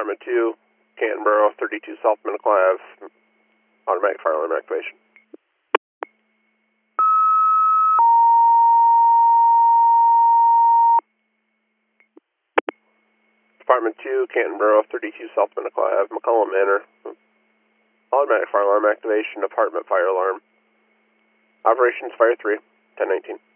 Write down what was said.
Department 2, Canton-Borough, 32 South Medical Ave, automatic fire alarm activation. Department 2, Canton-Borough, 32 South Medical Ave, McCollum Manor, automatic fire alarm activation, apartment fire alarm. Operations Fire 3, 1019.